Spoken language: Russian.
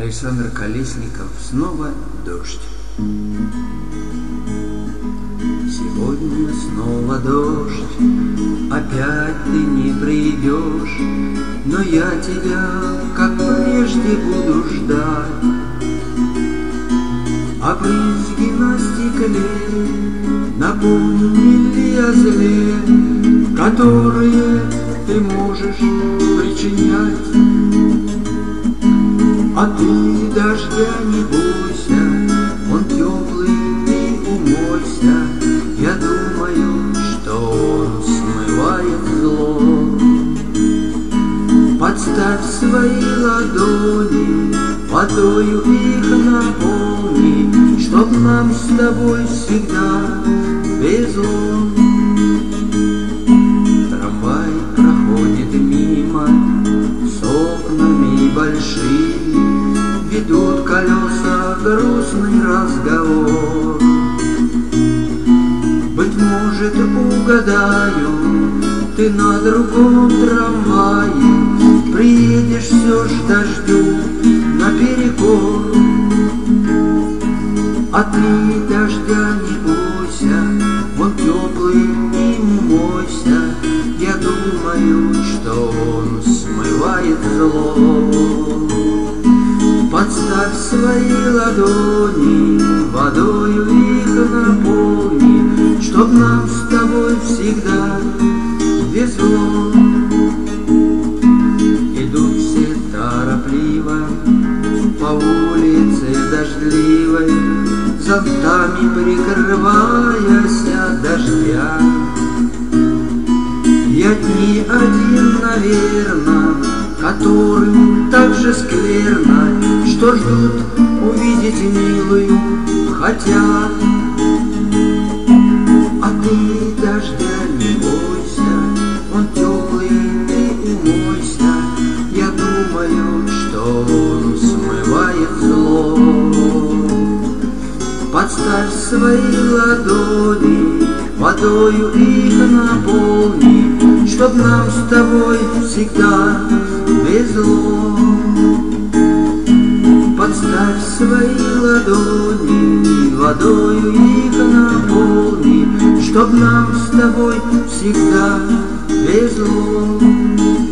Александр Колесников. Снова дождь. Сегодня снова дождь, опять ты не придешь, но я тебя, как прежде, буду ждать. А брызги на стекле напомнили о зле, которые ты можешь причинять. А ты дождя не бойся, он теплый, ты умойся. Я думаю, что он смывает зло. Подставь свои ладони, водою их наполни, чтоб нам с тобой всегда везло. Трамвай проходит мимо с окнами большими, ведут колеса грустный разговор. Быть может, угадаю, ты на другом трамвае приедешь все ж дождю наперекор. А ты дождя не бойся, он теплый, и умойся. Я думаю, что он смывает зло. Подставь свои ладони, водою их наполни, чтоб нам с тобой всегда везло. Идут все торопливо по улице дождливой, зонтами прикрываясь от дождя. Я не один, наверно, которым так же скверно, что ждут увидеть милую хотят. А ты дождя не бойся, он теплый, ты умойся. Я думаю, что он смывает зло. Подставь свои ладони, водою их наполни, чтоб нам с тобой всегда везло. Подставь свои ладони, водою их наполни, чтоб нам с тобой всегда везло.